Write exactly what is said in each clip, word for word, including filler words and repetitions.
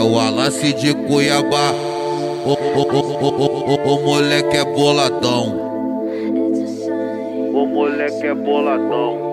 o Wallace de Cuiabá. O, o, o, o, o, o, o moleque é boladão. O moleque é boladão.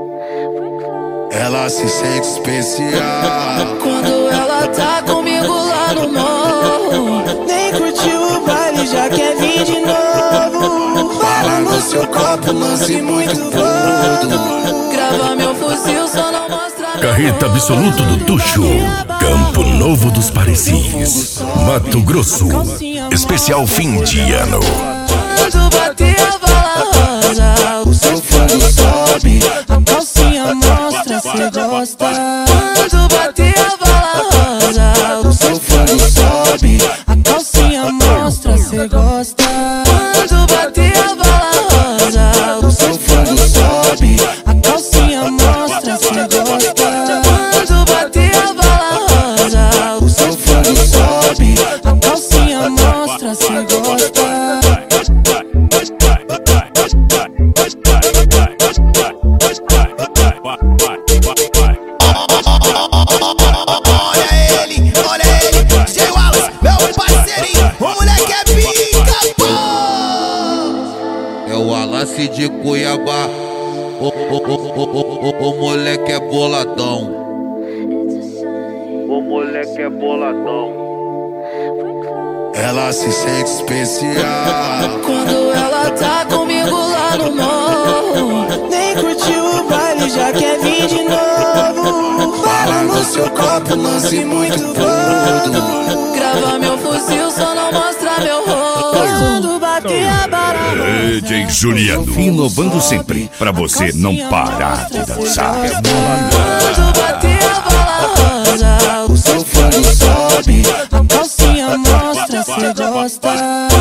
Ela se sente especial quando ela tá comigo lá no morro. Nem curtiu o baile, já quer vir de novo. Fala no seu copo, lance muito gordo. Grava meu fuzil, só não mostra. Carreta absoluto do Tuxo. Campo Novo dos Parecis, Mato Grosso. Especial fim de ano. Quando bater a bala rosa, o seu fogo sobe, a calcinha mostra cê gosta. Quando bater a bala rosa, o seu fogo sobe, a calcinha mostra cê gosta. Quando bater a bala rosa, o seu fogo sobe, a calcinha mostra cê gosta. Quando bater a bala rosa, o seu fogo sobe, a calcinha mostra cê gosta. É o Wallace de Cuiabá. O, o, o, o, o, o, o moleque é boladão. O moleque é boladão. Ela se sente especial quando ela tá comigo lá no morro. Nem curtiu o baile, já quer vir de novo. Fala no seu copo, lance muito gordo. Grava meu fuzil, só não mostra meu rosto. Quando bater a bala D J Juliano, inovando sempre, pra você não parar de dançar. Quando bater a bala rosa, o seu fogo sobe, a calcinha mostra cê gosta.